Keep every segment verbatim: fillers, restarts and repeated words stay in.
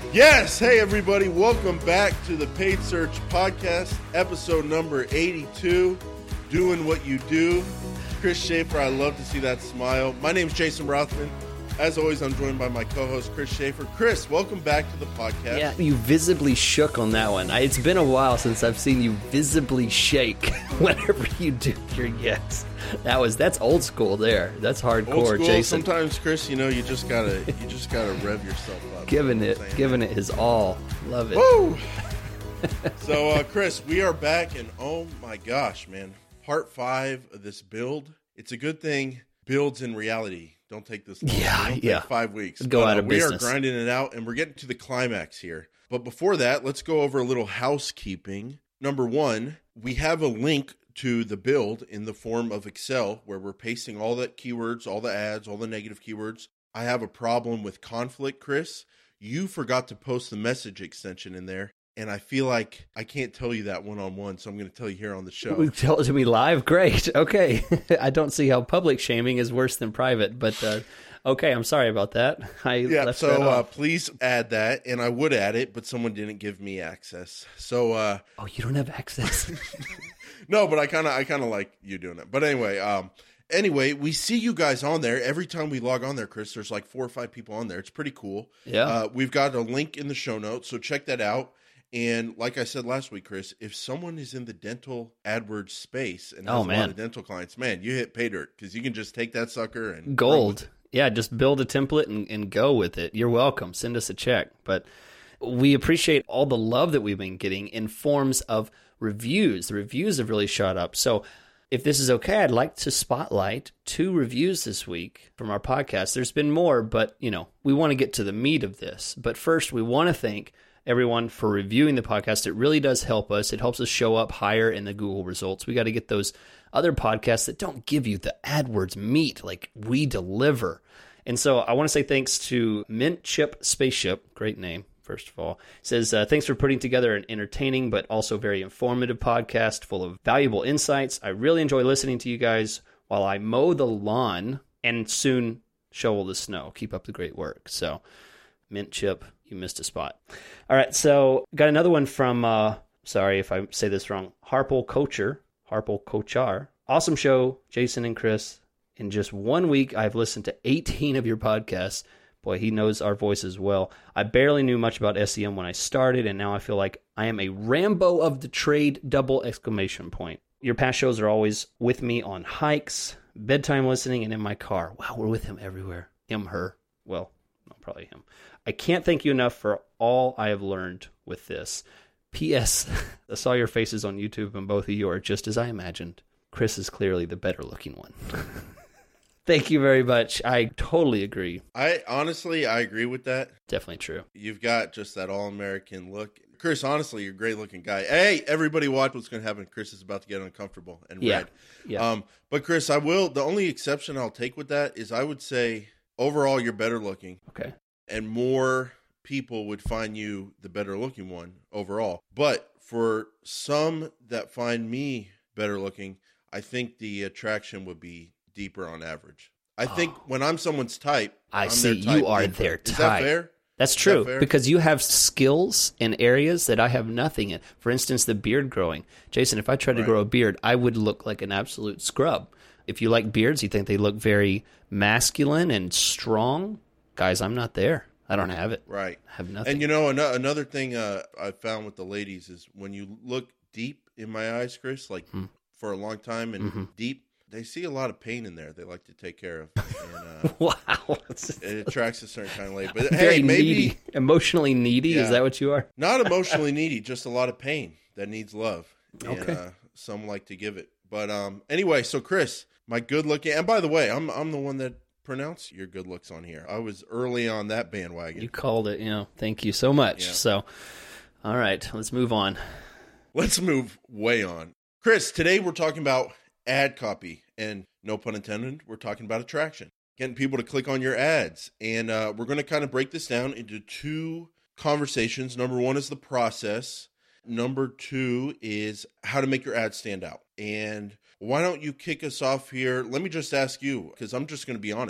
Yes, hey everybody, welcome back to the Paid Search Podcast, episode number eighty-two, Doing What You Do. Chris Schaefer, I love to see that smile. My name's Jason Rothman. As always, I'm joined by my co-host, Chris Schaefer. Chris, welcome back to the podcast. Yeah, you visibly shook on that one. I, it's been a while since I've seen you visibly shake whenever you do your yes. That was that's old school there. That's hardcore, old school, Jason. Sometimes, Chris, you know, you just gotta you just gotta rev yourself up. Giving it, giving it his all. Love it. Woo! So, uh, Chris, we are back, and oh my gosh, man, part five of this build. It's a good thing. Builds in reality. Don't take this long. Yeah, Don't yeah. Take five weeks. Go but, out uh, of we business. We are grinding it out, and we're getting to the climax here. But before that, let's go over a little housekeeping. Number one, we have a link to the build in the form of Excel, where we're pasting all the keywords, all the ads, all the negative keywords. I have a problem with conflict, Chris. You forgot to post the message extension in there. And I feel like I can't tell you that one-on-one, so I'm going to tell you here on the show. Tell it to me live? Great. Okay. I don't see how public shaming is worse than private, but uh, okay, I'm sorry about that. I yeah, left so that uh, off. please add that, and I would add it, but someone didn't give me access. So, uh, oh, you don't have access? No, but I kind of I kind of like you doing it. But anyway, um, anyway, we see you guys on there. Every time we log on there, Chris, there's like four or five people on there. It's pretty cool. Yeah. Uh, we've got a link in the show notes, so check that out. And like I said last week, Chris, if someone is in the dental AdWords space and has oh, a man. lot of dental clients, man, you hit pay dirt because you can just take that sucker and gold. Yeah, just build a template and, and go with it. You're welcome. Send us a check. But we appreciate all the love that we've been getting in forms of reviews. The reviews have really shot up. So if this is okay, I'd like to spotlight two reviews this week from our podcast. There's been more, but you know, we want to get to the meat of this. But first, we want to thank everyone for reviewing the podcast. It really does help us. It helps us show up higher in the Google results. We got to get those other podcasts that don't give you the AdWords meat like we deliver. And so I want to say thanks to Mint Chip Spaceship. Great name, first of all. It says, uh, thanks for putting together an entertaining but also very informative podcast full of valuable insights. I really enjoy listening to you guys while I mow the lawn and soon shovel the snow. Keep up the great work. So Mint Chip, you missed a spot. All right, so got another one from, uh, sorry if I say this wrong, Harpal Kocher, Harpal Kochar. Awesome show, Jason and Chris. In just one week, I've listened to eighteen of your podcasts. Boy, he knows our voices well. I barely knew much about S E M when I started, and now I feel like I am a Rambo of the trade, double exclamation point. Your past shows are always with me on hikes, bedtime listening, and in my car. Wow, we're with him everywhere. Him, her. Well, no, probably him. I can't thank you enough for all I have learned with this. P S. I saw your faces on YouTube, and both of you are just as I imagined. Chris is clearly the better looking one. Thank you very much. I totally agree. I honestly, I agree with that. Definitely true. You've got just that all-American look. Chris, honestly, you're a great-looking guy. Hey, everybody watch what's going to happen. Chris is about to get uncomfortable and yeah. red. Yeah. Um, but, Chris, I will, the only exception I'll take with that is I would say overall you're better looking. Okay. And more people would find you the better-looking one overall. But for some that find me better-looking, I think the attraction would be deeper on average. I think oh. when I'm someone's type, I I'm see. their type You are deeper. their Is type. that fair? That's true, that because you have skills in areas that I have nothing in. For instance, the beard growing. Jason, if I tried to right. grow a beard, I would look like an absolute scrub. If you like beards, you think they look very masculine and strong. Guys, I'm not there. I don't have it. Right. I have nothing. And you know, an- another thing uh, I found with the ladies is when you look deep in my eyes, Chris, like mm. for a long time and mm-hmm. deep, they see a lot of pain in there they like to take care of. And, uh, wow. It attracts a certain kind of lady. But Very hey, maybe needy. Emotionally needy? Yeah. Is that what you are? Not emotionally needy, just a lot of pain that needs love. Okay. And uh, some like to give it. But um, anyway, so Chris, my good looking, and by the way, I'm I'm the one that pronounced your good looks on here. I was early on that bandwagon. You called it, you know. Thank you so much. Yeah. So, all right, let's move on. Let's move way on. Chris, today we're talking about ad copy, and no pun intended, we're talking about attraction, getting people to click on your ads. And uh, we're going to kind of break this down into two conversations. Number one is the process. Number two is how to make your ads stand out. And why don't you kick us off here? Let me just ask you, because I'm just going to be honest.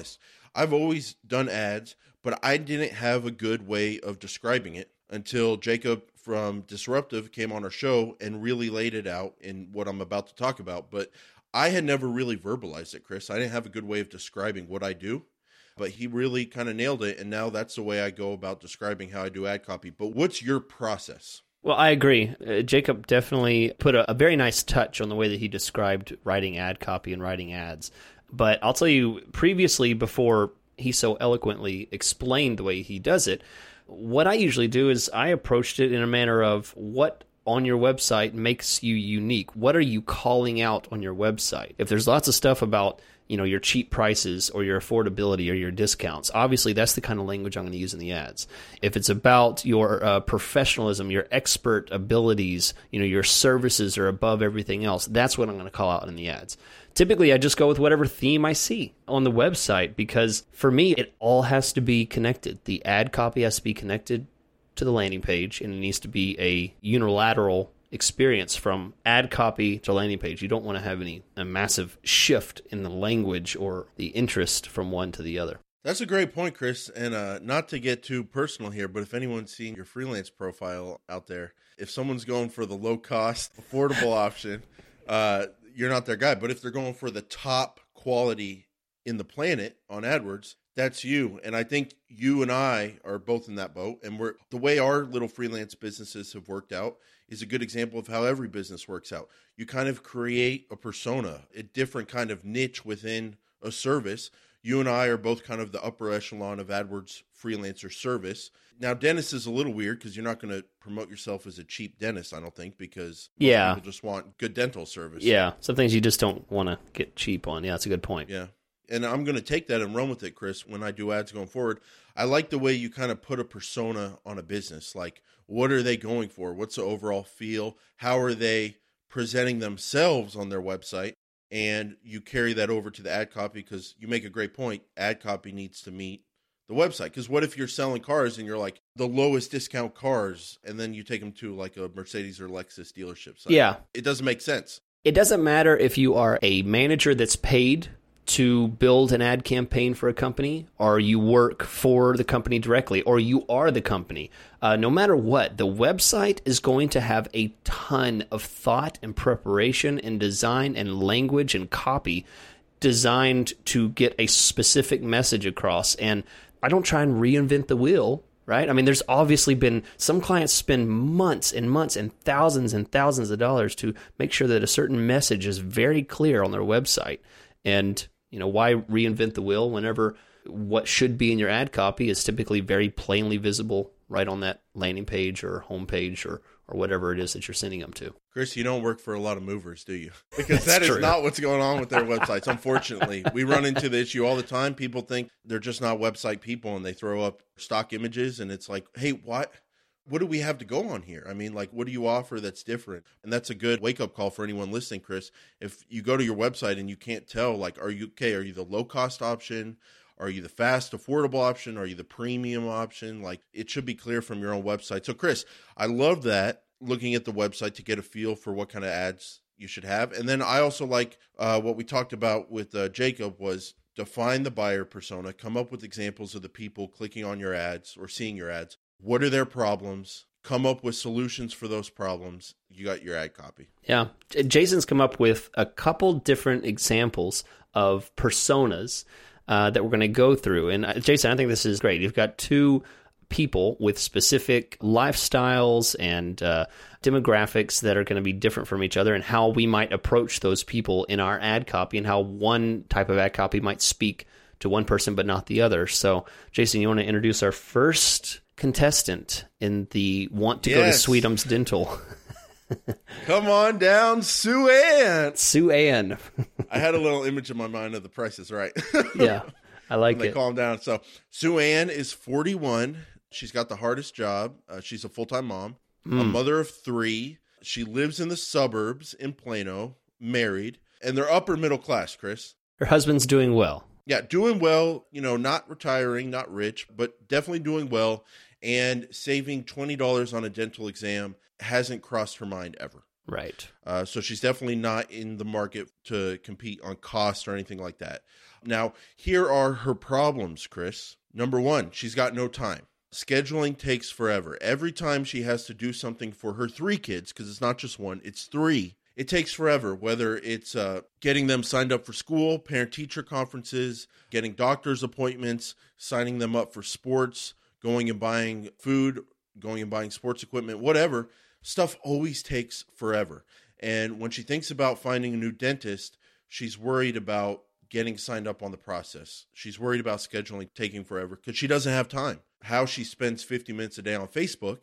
I've always done ads, but I didn't have a good way of describing it until Jacob from Disruptive came on our show and really laid it out in what I'm about to talk about. But I had never really verbalized it, Chris. I didn't have a good way of describing what I do, but he really kind of nailed it. And now that's the way I go about describing how I do ad copy. But what's your process? Well, I agree. Uh, Jacob definitely put a, a very nice touch on the way that he described writing ad copy and writing ads. But I'll tell you, previously, before he so eloquently explained the way he does it, what I usually do is I approached it in a manner of what on your website makes you unique. What are you calling out on your website? If there's lots of stuff about, you know, your cheap prices or your affordability or your discounts, obviously that's the kind of language I'm going to use in the ads. If it's about your uh, professionalism, your expert abilities, you know, your services are above everything else, that's what I'm going to call out in the ads. Typically, I just go with whatever theme I see on the website because for me, it all has to be connected. The ad copy has to be connected to the landing page, and it needs to be a unilateral experience from ad copy to landing page. You don't want to have any a massive shift in the language or the interest from one to the other. That's a great point, Chris. And uh, not to get too personal here, but if anyone's seeing your freelance profile out there, if someone's going for the low-cost, affordable option, uh, you're not their guy. But if they're going for the top quality in the planet on AdWords, that's you. And I think you and I are both in that boat. And we're the way our little freelance businesses have worked out is a good example of how every business works out. You kind of create a persona, a different kind of niche within a service. You and I are both kind of the upper echelon of AdWords freelancer service. Now, dentist is a little weird because you're not going to promote yourself as a cheap dentist, I don't think, because most yeah. people just want good dental service. Yeah, some things you just don't want to get cheap on. Yeah, that's a good point. Yeah. And I'm going to take that and run with it, Chris, when I do ads going forward. I like the way you kind of put a persona on a business. Like, what are they going for? What's the overall feel? How are they presenting themselves on their website? And you carry that over to the ad copy because you make a great point. Ad copy needs to meet the website. Because what if you're selling cars and you're like the lowest discount cars, and then you take them to like a Mercedes or Lexus dealership site? Yeah. It doesn't make sense. It doesn't matter if you are a manager that's paid to build an ad campaign for a company, or you work for the company directly, or you are the company. Uh, no matter what, the website is going to have a ton of thought and preparation and design and language and copy designed to get a specific message across. And I don't try and reinvent the wheel, right? I mean, there's obviously been some clients spend months and months and thousands and thousands of dollars to make sure that a certain message is very clear on their website. And you know, why reinvent the wheel whenever what should be in your ad copy is typically very plainly visible right on that landing page or home page or, or whatever it is that you're sending them to. Chris, you don't work for a lot of movers, do you? Because that is not what's going on with their websites. Unfortunately, we run into the issue all the time. People think they're just not website people and they throw up stock images and it's like, hey, what? What do we have to go on here? I mean, like, what do you offer that's different? And that's a good wake-up call for anyone listening, Chris. If you go to your website and you can't tell, like, are you okay? Are you the low-cost option? Are you the fast, affordable option? Are you the premium option? Like, it should be clear from your own website. So, Chris, I love that, looking at the website to get a feel for what kind of ads you should have. And then I also like uh, what we talked about with uh, Jacob was define the buyer persona, come up with examples of the people clicking on your ads or seeing your ads. What are their problems? Come up with solutions for those problems. You got your ad copy. Yeah. Jason's come up with a couple different examples of personas uh, that we're going to go through. And uh, Jason, I think this is great. You've got two people with specific lifestyles and uh, demographics that are going to be different from each other and how we might approach those people in our ad copy and how one type of ad copy might speak to one person but not the other. So, Jason, you want to introduce our first contestant in the want to yes. go to Sweetums Dental. Come on down, Sue Ann. Sue Ann. I had a little image in my mind of The Price is Right. Yeah, I like when it. They calm down. So Sue Ann is forty-one. She's got the hardest job. Uh, she's a full-time mom, mm. a mother of three. She lives in the suburbs in Plano, married, and they're upper middle class, Chris. Her husband's doing well. Yeah, doing well, you know, not retiring, not rich, but definitely doing well. And saving twenty dollars on a dental exam hasn't crossed her mind ever. Right. Uh, so she's definitely not in the market to compete on cost or anything like that. Now, here are her problems, Chris. Number one, she's got no time. Scheduling takes forever. Every time she has to do something for her three kids, because it's not just one, it's three, it takes forever, whether it's uh, getting them signed up for school, parent-teacher conferences, getting doctor's appointments, signing them up for sports, going and buying food, going and buying sports equipment, whatever. Stuff always takes forever. And when she thinks about finding a new dentist, she's worried about getting signed up on the process. She's worried about scheduling taking forever because she doesn't have time. How she spends fifty minutes a day on Facebook,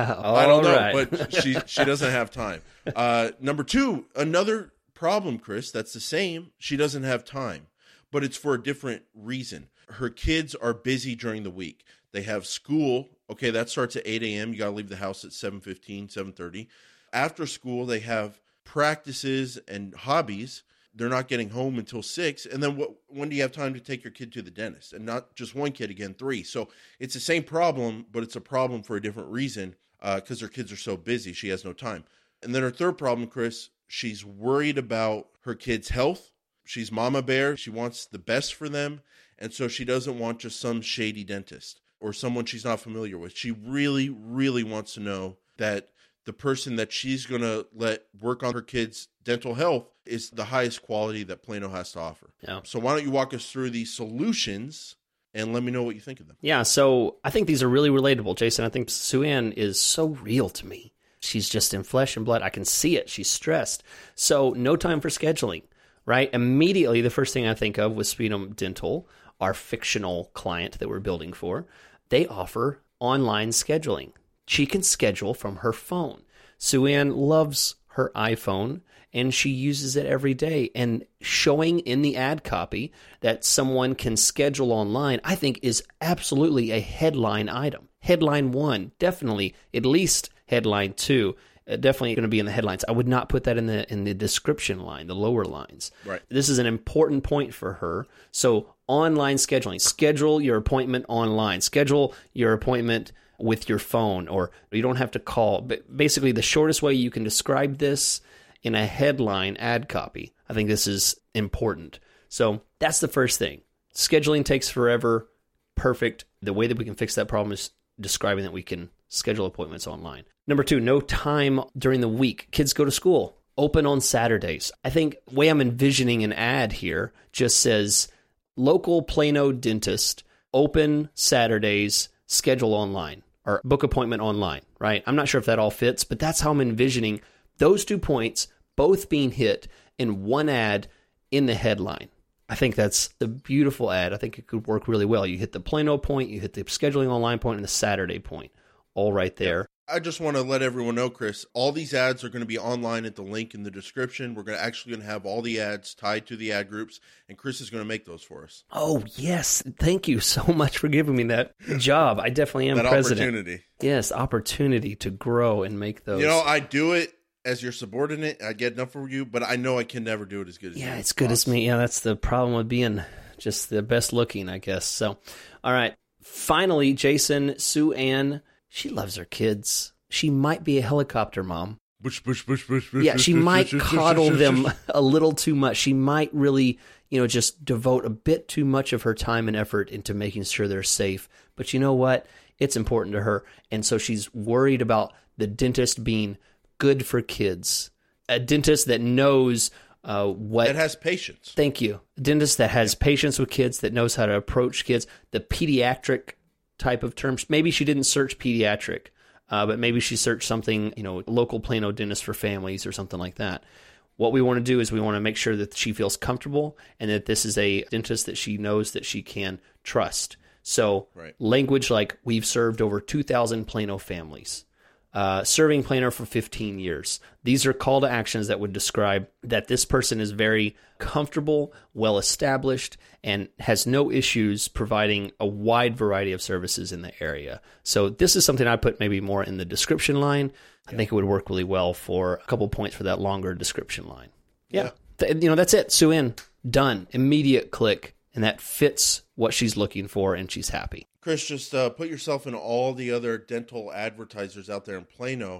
I don't know, right. but she she doesn't have time. Uh, number two, another problem, Chris, that's the same. She doesn't have time, but it's for a different reason. Her kids are busy during the week. They have school. Okay, that starts at eight a.m. You got to leave the house at seven fifteen, seven thirty. After school, they have practices and hobbies. They're not getting home until six. And then what, when do you have time to take your kid to the dentist? And not just one kid, again, three. So it's the same problem, but it's a problem for a different reason because uh, her kids are so busy. She has no time. And then her third problem, Chris, she's worried about her kids' health. She's mama bear. She wants the best for them. And so she doesn't want just some shady dentist or someone she's not familiar with. She really, really wants to know that the person that she's going to let work on her kids' dental health is the highest quality that Plano has to offer. Yeah. So why don't you walk us through these solutions and let me know what you think of them? Yeah, so I think these are really relatable, Jason. I think Sue Ann is so real to me. She's just in flesh and blood. I can see it. She's stressed. So no time for scheduling, right? Immediately, the first thing I think of was Speedum Dental, our fictional client that we're building for. They offer online scheduling. She can schedule from her phone. Sue Ann loves her iPhone, and she uses it every day. And showing in the ad copy that someone can schedule online, I think, is absolutely a headline item. Headline one, definitely, at least headline two, uh, definitely going to be in the headlines. I would not put that in the in the description line, the lower lines. Right. This is an important point for her. So online scheduling, schedule your appointment online, schedule your appointment with your phone, or you don't have to call. But basically, the shortest way you can describe this in a headline ad copy, I think this is important. So that's the first thing. Scheduling takes forever. Perfect. The way that we can fix that problem is describing that we can schedule appointments online. Number two, no time during the week. Kids go to school. Open on Saturdays. I think the way I'm envisioning an ad here just says, local Plano dentist, open Saturdays, schedule online, or book appointment online, right? I'm not sure if that all fits, but that's how I'm envisioning those two points both being hit in one ad in the headline. I think that's a beautiful ad. I think it could work really well. You hit the Plano point, you hit the scheduling online point, and the Saturday point, all right there. I just want to let everyone know, Chris, all these ads are going to be online at the link in the description. We're going to actually going to have all the ads tied to the ad groups, and Chris is going to make those for us. Oh, yes. Thank you so much for giving me that job. I definitely am that president. Opportunity. Yes, opportunity to grow and make those. You know, I do it as your subordinate. I get enough for you, but I know I can never do it as good as you. Yeah, it's good as me. Yeah, that's the problem with being just the best looking, I guess. So, all right. Finally, Jason, Sue Ann, she loves her kids. She might be a helicopter mom. Bush, bush, bush, bush, bush, yeah, she bush, might bush, coddle bush, them bush. a little too much. She might really, you know, just devote a bit too much of her time and effort into making sure they're safe. But you know what? It's important to her. And so she's worried about the dentist being good for kids. A dentist that knows uh, what... That has patience. Thank you. A dentist that has yeah. patience with kids, that knows how to approach kids. The pediatric type of terms. Maybe she didn't search pediatric. Uh, but maybe she searched something, you know, local Plano dentist for families or something like that. What we want to do is we want to make sure that she feels comfortable and that this is a dentist that she knows that she can trust. So right. language like, we've served over two thousand Plano families, uh, serving Plano for fifteen years. These are call to actions that would describe that this person is very comfortable, well-established, and has no issues providing a wide variety of services in the area. So this is something I put maybe more in the description line. I think it would work really well for a couple points for that longer description line. Yeah. yeah. Th- you know, that's it. Sue Ann, done. Immediate click. And that fits what she's looking for, and she's happy. Chris, just uh, put yourself in all the other dental advertisers out there in Plano.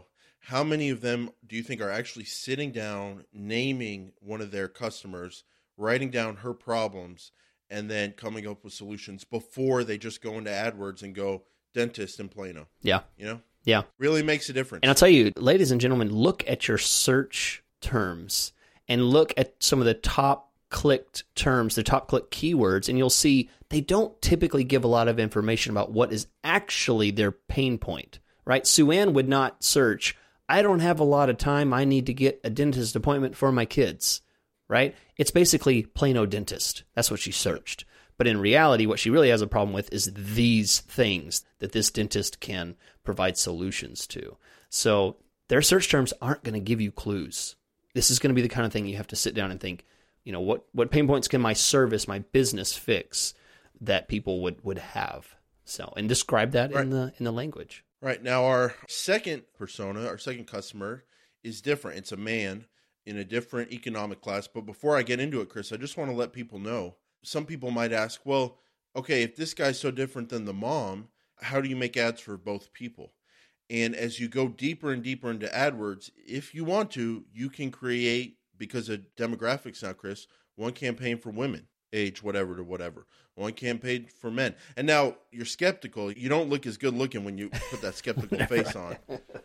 how many of them do you think are actually sitting down, naming one of their customers, writing down her problems, and then coming up with solutions before they just go into AdWords and go dentist in Plano? Yeah. You know? Yeah. Really makes a difference. And I'll tell you, ladies and gentlemen, look at your search terms and look at some of the top clicked terms, the top click keywords, and you'll see they don't typically give a lot of information about what is actually their pain point, right? Sue Ann would not search, I don't have a lot of time, I need to get a dentist appointment for my kids, right? It's basically Plano dentist. That's what she searched. But in reality, what she really has a problem with is these things that this dentist can provide solutions to. So their search terms aren't going to give you clues. This is going to be the kind of thing you have to sit down and think, you know, what, what pain points can my service, my business fix that people would, would have? So, and describe that right. in the in the language. Right. Now, our second persona, our second customer is different. It's a man in a different economic class. But before I get into it, Chris, I just want to let people know, some people might ask, well, okay, if this guy's so different than the mom, how do you make ads for both people? And as you go deeper and deeper into AdWords, if you want to, you can create, because of demographics now, Chris, one campaign for women, age whatever to whatever, one campaign for men. And now you're skeptical. You don't look as good looking when you put that skeptical face on.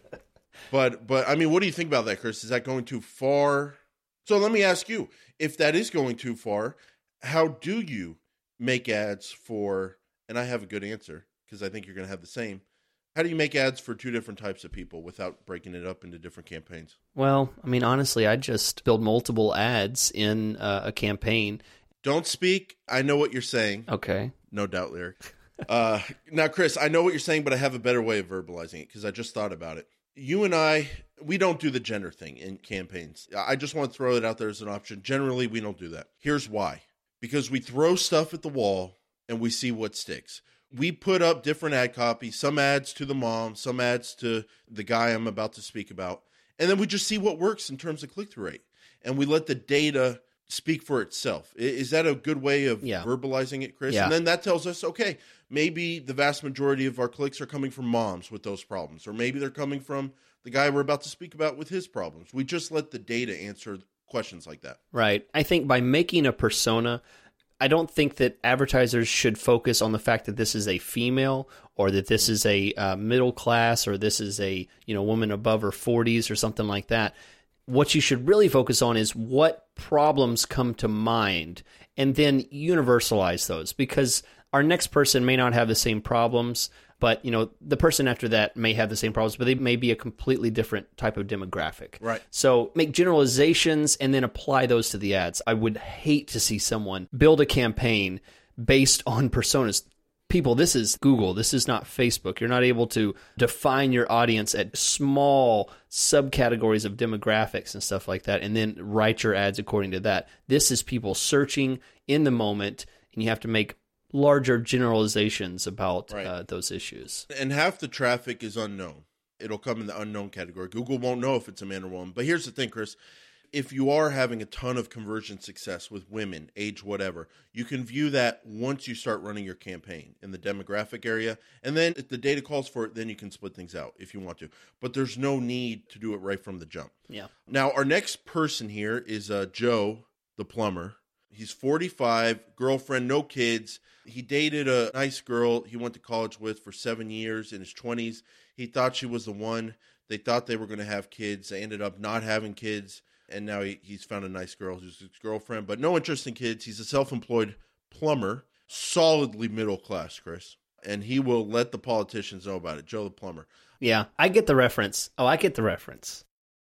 But, but I mean, what do you think about that, Chris? Is that going too far? So let me ask you, if that is going too far, how do you make ads for, and I have a good answer because I think you're going to have the same. How do you make ads for two different types of people without breaking it up into different campaigns? Well, I mean, honestly, I just build multiple ads in uh, a campaign. Don't speak. I know what you're saying. Okay. No doubt, Lyric. uh, now, Chris, I know what you're saying, but I have a better way of verbalizing it because I just thought about it. You and I, we don't do the gender thing in campaigns. I just want to throw it out there as an option. Generally, we don't do that. Here's why. Because we throw stuff at the wall and we see what sticks. We put up different ad copy, some ads to the mom, some ads to the guy I'm about to speak about. And then we just see what works in terms of click-through rate. And we let the data speak for itself. Is that a good way of yeah. verbalizing it, Chris? Yeah. And then that tells us, okay, maybe the vast majority of our clicks are coming from moms with those problems. Or maybe they're coming from the guy we're about to speak about with his problems. We just let the data answer questions like that. Right. I think by making a persona, I don't think that advertisers should focus on the fact that this is a female or that this is a uh, middle class or this is a, you know, woman above her forties or something like that. What you should really focus on is what problems come to mind and then universalize those, because our next person may not have the same problems, but, you know, the person after that may have the same problems, but they may be a completely different type of demographic. Right. So make generalizations and then apply those to the ads. I would hate to see someone build a campaign based on personas. People, this is Google. This is not Facebook. You're not able to define your audience at small subcategories of demographics and stuff like that and then write your ads according to that. This is people searching in the moment, and you have to make larger generalizations about right. uh, those issues. And half the traffic is unknown. It'll come in the unknown category. Google won't know if it's a man or woman. But here's the thing, Chris. If you are having a ton of conversion success with women, age whatever, you can view that once you start running your campaign in the demographic area. And then if the data calls for it, then you can split things out if you want to. But there's no need to do it right from the jump. Yeah. Now, our next person here is uh, Joe, the plumber. He's forty-five, girlfriend, no kids. He dated a nice girl he went to college with for seven years in his twenties. He thought she was the one. They thought they were going to have kids. They ended up not having kids. And now he, he's found a nice girl who's his girlfriend, but no interest in kids. He's a self-employed plumber, solidly middle class, Chris. And he will let the politicians know about it. Joe the plumber. Yeah, I get the reference. Oh, I get the reference.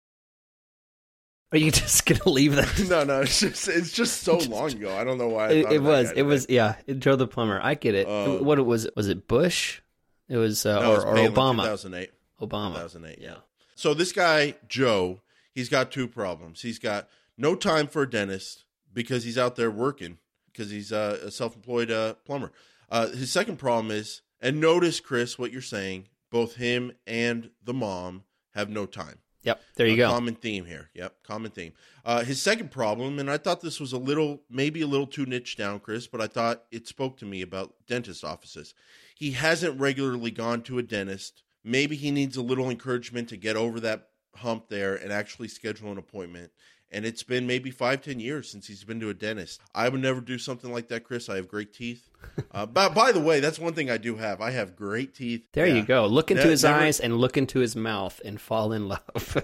Are you just going to leave that? no, no, it's just it's just so long ago. I don't know why I it, thought it of was. that It was, yeah, Joe the plumber. I get it. Uh, what it was, was it Bush? It was, uh, no, or, it was or Palin, Obama. two thousand eight. Obama. two thousand eight, yeah. So this guy, Joe, he's got two problems. He's got no time for a dentist because he's out there working, because he's uh, a self-employed uh, plumber. Uh, his second problem is, and notice, Chris, what you're saying, both him and the mom have no time. Yep, there you a go. Common theme here. Yep, common theme. Uh, his second problem, and I thought this was a little, maybe a little too niche down, Chris, but I thought it spoke to me about dentist offices. He hasn't regularly gone to a dentist. Maybe he needs a little encouragement to get over that hump there and actually schedule an appointment. And it's been maybe five, ten years since he's been to a dentist. I would never do something like that, Chris. I have great teeth. Uh, but by the way, that's one thing I do have. I have great teeth. There yeah. you go. Look into ne- his never, eyes and look into his mouth and fall in love.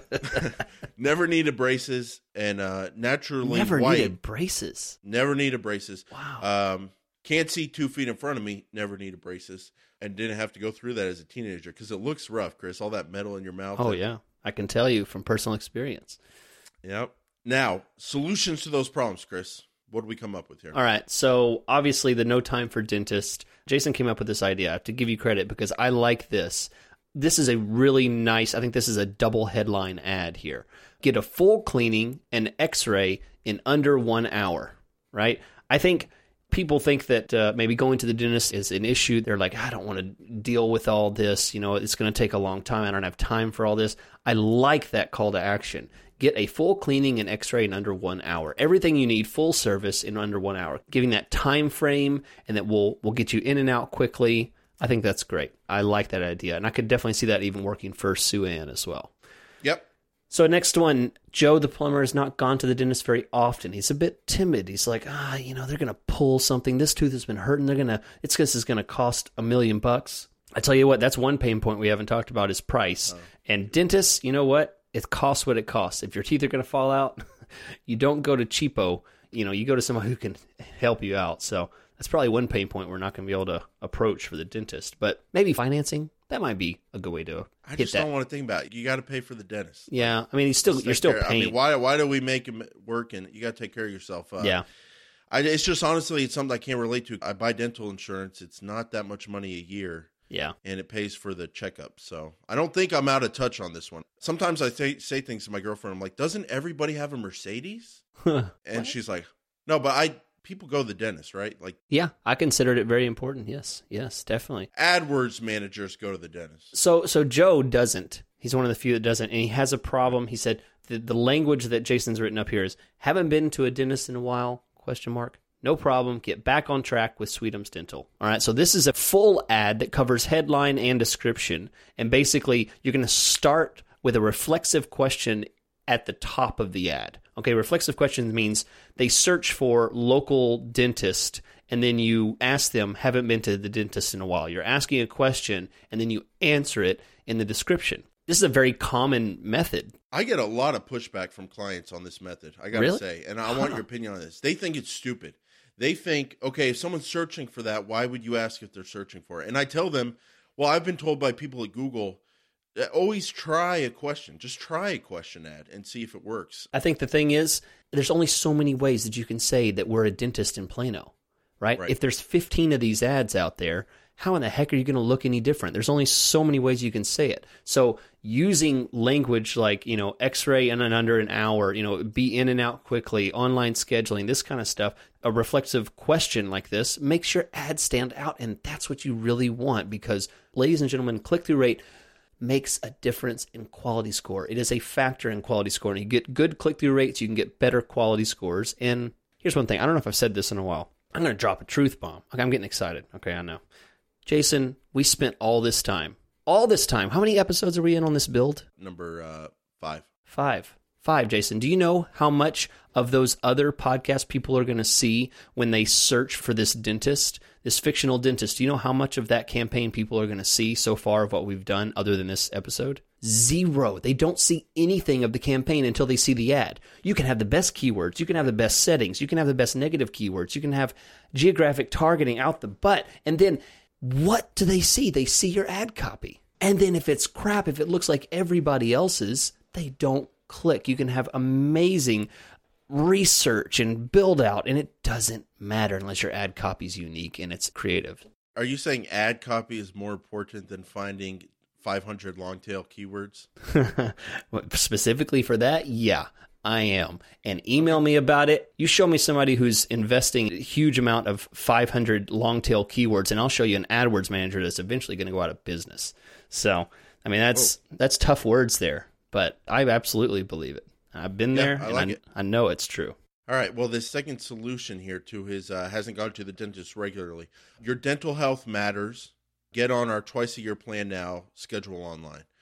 Never needed braces and uh, naturally Never white. needed braces. Never needed braces. Wow. Um, can't see two feet in front of me. Never needed braces. And didn't have to go through that as a teenager because it looks rough, Chris. All that metal in your mouth. Oh, that, yeah. I can tell you from personal experience. Yep. Now, solutions to those problems, Chris. What do we come up with here? All right. So obviously the no time for dentist. Jason came up with this idea. I have to give you credit because I like this. This is a really nice, I think this is a double headline ad here. Get a full cleaning and x-ray in under one hour, right? I think people think that uh, maybe going to the dentist is an issue. They're like, I don't want to deal with all this. You know, it's going to take a long time. I don't have time for all this. I like that call to action. Get a full cleaning and x-ray in under one hour. Everything you need, full service in under one hour. Giving that time frame and that will will get you in and out quickly. I think that's great. I like that idea. And I could definitely see that even working for Sue Ann as well. Yep. So next one, Joe the plumber has not gone to the dentist very often. He's a bit timid. He's like, ah, you know, they're going to pull something. This tooth has been hurting. They're going to, it's because it's going to cost a million bucks. I tell you what, that's one pain point we haven't talked about is price. Oh. And dentists, you know what? It costs what it costs. If your teeth are going to fall out, you don't go to cheapo. You know, you go to someone who can help you out. So that's probably one pain point we're not going to be able to approach for the dentist. But maybe financing, that might be a good way to I hit just that. don't want to think about it. You got to pay for the dentist. Yeah, I mean, he's still you're still care. paying. I mean, why why do we make him work? And you got to take care of yourself. Uh, yeah. I, it's just honestly, it's something I can't relate to. I buy dental insurance. It's not that much money a year. Yeah. And it pays for the checkup. So I don't think I'm out of touch on this one. Sometimes I say, say things to my girlfriend. I'm like, doesn't everybody have a Mercedes? And what? She's like, no, but I people go to the dentist, right? Like, yeah, I considered it very important. Yes. Yes, definitely. AdWords managers go to the dentist. So so Joe doesn't. He's one of the few that doesn't. And he has a problem. He said the, the language that Jason's written up here is, haven't been to a dentist in a while, question mark. No problem. Get back on track with Sweetums Dental. All right. So this is a full ad that covers headline and description. And basically, you're going to start with a reflexive question at the top of the ad. Okay. Reflexive questions means they search for local dentist, and then you ask them, haven't been to the dentist in a while. You're asking a question, and then you answer it in the description. This is a very common method. I get a lot of pushback from clients on this method, I got to Really? say. And I want your opinion on this. They think it's stupid. They think, okay, if someone's searching for that, why would you ask if they're searching for it? And I tell them, well, I've been told by people at Google, always try a question. Just try a question ad and see if it works. I think the thing is, there's only so many ways that you can say that we're a dentist in Plano, right? Right. If there's fifteen of these ads out there, how in the heck are you going to look any different? There's only so many ways you can say it. So using language like, you know, x-ray in and under an hour, you know, be in and out quickly, online scheduling, this kind of stuff, a reflexive question like this makes your ad stand out. And that's what you really want because, ladies and gentlemen, click-through rate makes a difference in quality score. It is a factor in quality score. And you get good click-through rates, you can get better quality scores. And here's one thing. I don't know if I've said this in a while. I'm going to drop a truth bomb. Okay, I'm getting excited. Okay, I know. Jason, we spent all this time. All this time. How many episodes are we in on this build? Number uh, five. Five. Five, Jason. Do you know how much of those other podcast people are going to see when they search for this dentist, this fictional dentist? Do you know how much of that campaign people are going to see so far of what we've done other than this episode? Zero. They don't see anything of the campaign until they see the ad. You can have the best keywords. You can have the best settings. You can have the best negative keywords. You can have geographic targeting out the butt. And then what do they see? They see your ad copy. And then if it's crap, if it looks like everybody else's, they don't click. You can have amazing research and build out, and it doesn't matter unless your ad copy is unique and it's creative. Are you saying ad copy is more important than finding five hundred long tail keywords? Specifically for that, yeah, I am. And email me about it. You show me somebody who's investing a huge amount of five hundred long tail keywords, and I'll show you an AdWords manager that's eventually going to go out of business. So, I mean, that's Whoa. that's tough words there, but I absolutely believe it. I've been yeah, there, I and like I, it. I know it's true. All right. Well, the second solution here to his uh, hasn't gone to the dentist regularly. Your dental health matters. Get on our twice a year plan now. Schedule online.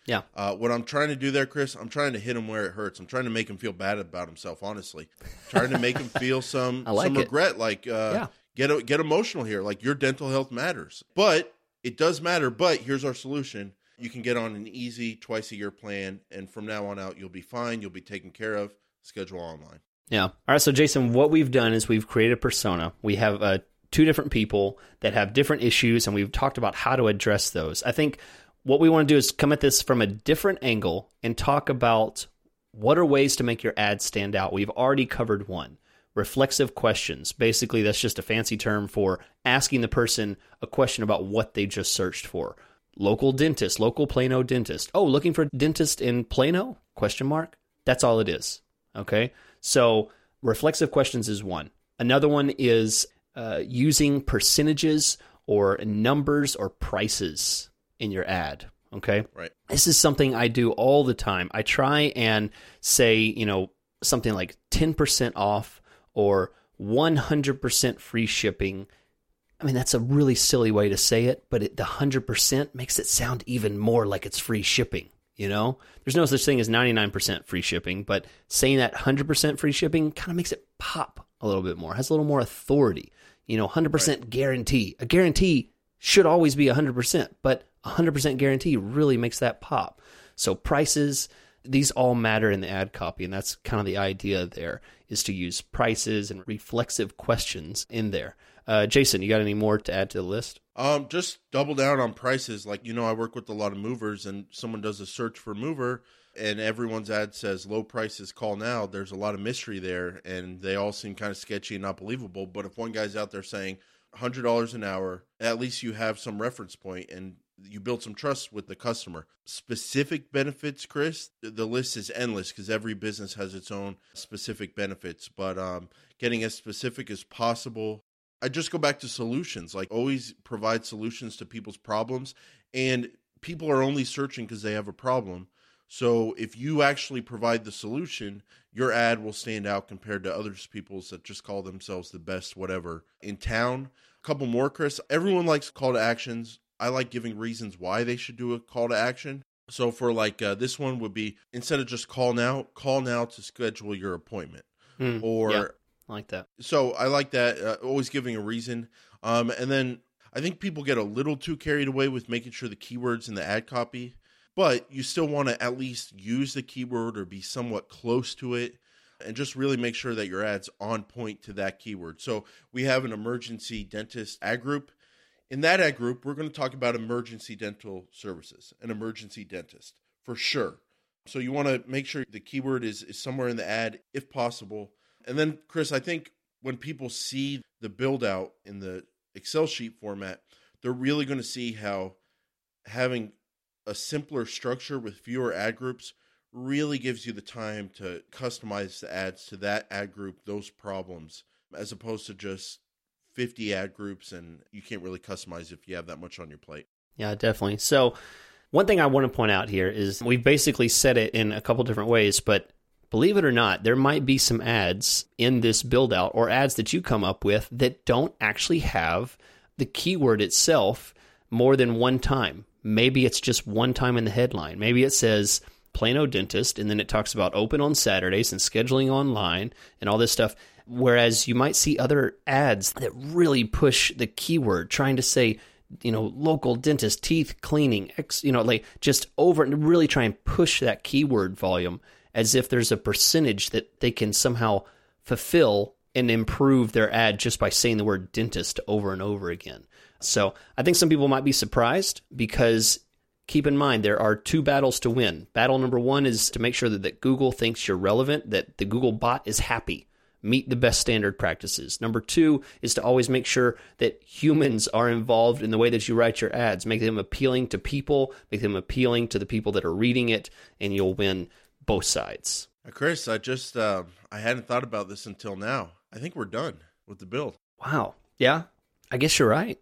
Yeah. Uh, what I'm trying to do there, Chris, I'm trying to hit him where it hurts. I'm trying to make him feel bad about himself, honestly. Trying to make him feel some, I like some it. regret, like uh, Yeah. get, get emotional here. Like your dental health matters. But it does matter, but here's our solution. You can get on an easy twice-a-year plan, and from now on out, you'll be fine. You'll be taken care of. Schedule online. Yeah. All right. So, Jason, what we've done is we've created a persona. We have uh, two different people that have different issues, and we've talked about how to address those. I think what we want to do is come at this from a different angle and talk about what are ways to make your ad stand out. We've already covered one. Reflexive questions. Basically, that's just a fancy term for asking the person a question about what they just searched for. Local dentist, local Plano dentist. Oh, looking for a dentist in Plano? Question mark. That's all it is. Okay. So reflexive questions is one. Another one is uh, using percentages or numbers or prices in your ad. Okay. Right. This is something I do all the time. I try and say, you know, something like ten percent off or one hundred percent free shipping. I mean, that's a really silly way to say it, but it, the one hundred percent makes it sound even more like it's free shipping, you know? There's no such thing as ninety-nine percent free shipping, but saying that one hundred percent free shipping kind of makes it pop a little bit more, has a little more authority. You know, one hundred percent right. guarantee. A guarantee should always be one hundred percent, but one hundred percent guarantee really makes that pop. So prices, these all matter in the ad copy, and that's kind of the idea there, is to use prices and reflexive questions in there. Uh, Jason, you got any more to add to the list? Um, just double down on prices. Like, you know, I work with a lot of movers, and someone does a search for mover, and everyone's ad says low prices, call now. There's a lot of mystery there, and they all seem kind of sketchy and not believable. But if one guy's out there saying one hundred dollars an hour, at least you have some reference point, and you build some trust with the customer. Specific benefits, Chris, the list is endless because every business has its own specific benefits. But um, getting as specific as possible. I just go back to solutions, like always provide solutions to people's problems. And people are only searching because they have a problem. So if you actually provide the solution, your ad will stand out compared to others people's that just call themselves the best whatever in town. A couple more, Chris. Everyone likes call to actions. I like giving reasons why they should do a call to action. So for like uh, this one would be, instead of just call now, call now to schedule your appointment. Hmm, or yeah, I like that. So I like that, uh, always giving a reason. Um, and then I think people get a little too carried away with making sure the keywords in the ad copy, but you still want to at least use the keyword or be somewhat close to it and just really make sure that your ad's on point to that keyword. So we have an emergency dentist ad group. In that ad group, we're going to talk about emergency dental services, an emergency dentist for sure. So you want to make sure the keyword is, is somewhere in the ad if possible. And then, Chris, I think when people see the build out in the Excel sheet format, they're really going to see how having a simpler structure with fewer ad groups really gives you the time to customize the ads to that ad group, those problems, as opposed to just fifty ad groups, and you can't really customize if you have that much on your plate. Yeah, definitely. So one thing I want to point out here is we've basically said it in a couple different ways, but believe it or not, there might be some ads in this build out or ads that you come up with that don't actually have the keyword itself more than one time. Maybe it's just one time in the headline. Maybe it says Plano Dentist, and then it talks about open on Saturdays and scheduling online and all this stuff. Whereas you might see other ads that really push the keyword, trying to say, you know, local dentist, teeth cleaning, X, you know, like just over and really try and push that keyword volume as if there's a percentage that they can somehow fulfill and improve their ad just by saying the word dentist over and over again. So I think some people might be surprised because keep in mind, there are two battles to win. Battle number one is to make sure that, that Google thinks you're relevant, that the Google bot is happy. Meet the best standard practices. Number two is to always make sure that humans are involved in the way that you write your ads. Make them appealing to people, make them appealing to the people that are reading it, and you'll win both sides. Chris, I just, uh, I hadn't thought about this until now. I think we're done with the build. Wow. Yeah, I guess you're right.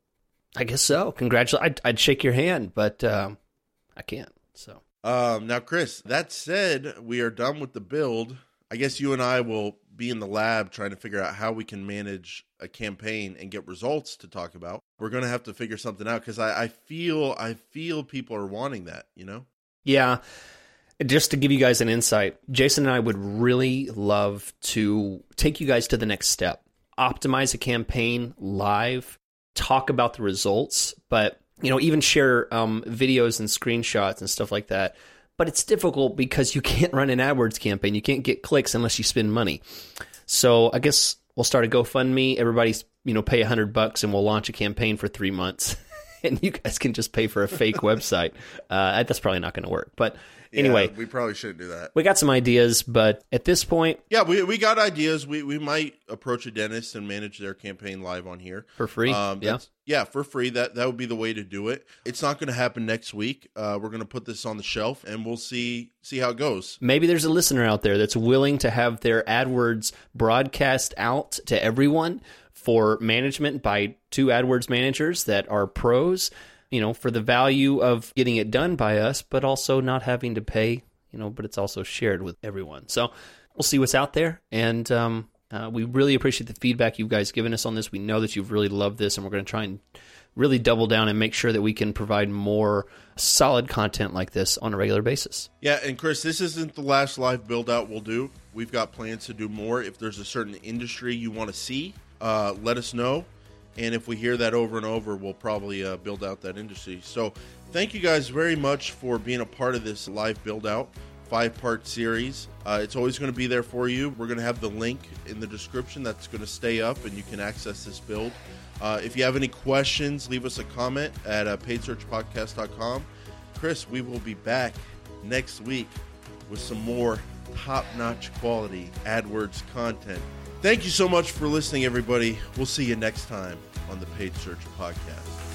I guess so. Congratulations. I'd, I'd shake your hand, but um, I can't. So um, now, Chris, that said, we are done with the build. I guess you and I will be in the lab trying to figure out how we can manage a campaign and get results to talk about. We're going to have to figure something out because I, I feel I feel people are wanting that, you know? Yeah. Just to give you guys an insight, Jason and I would really love to take you guys to the next step. Optimize a campaign live, talk about the results, but you know, even share um, videos and screenshots and stuff like that. But it's difficult because you can't run an AdWords campaign. You can't get clicks unless you spend money. So I guess we'll start a GoFundMe. Everybody's, you know, pay a hundred bucks and we'll launch a campaign for three months. And you guys can just pay for a fake website. Uh, that's probably not going to work. But anyway, yeah, we probably shouldn't do that. We got some ideas, but at this point, yeah, we we got ideas. We we might approach a dentist and manage their campaign live on here for free. Um, yeah, yeah, for free. That that would be the way to do it. It's not going to happen next week. Uh, we're going to put this on the shelf, and we'll see see how it goes. Maybe there's a listener out there that's willing to have their AdWords broadcast out to everyone for management by two AdWords managers that are pros, you know, for the value of getting it done by us, but also not having to pay, you know, but it's also shared with everyone. So we'll see what's out there. And um, uh, we really appreciate the feedback you guys given us on this. We know that you've really loved this, and we're going to try and really double down and make sure that we can provide more solid content like this on a regular basis. Yeah, and Chris, this isn't the last live build out we'll do. We've got plans to do more. If there's a certain industry you want to see, uh, let us know. And if we hear that over and over, we'll probably uh, build out that industry. So thank you guys very much for being a part of this live build out five-part series. Uh, it's always going to be there for you. We're going to have the link in the description that's going to stay up, and you can access this build. Uh, if you have any questions, leave us a comment at uh, paid search podcast dot com. Chris, we will be back next week with some more top-notch quality AdWords content. Thank you so much for listening, everybody. We'll see you next time on the Paid Search Podcast.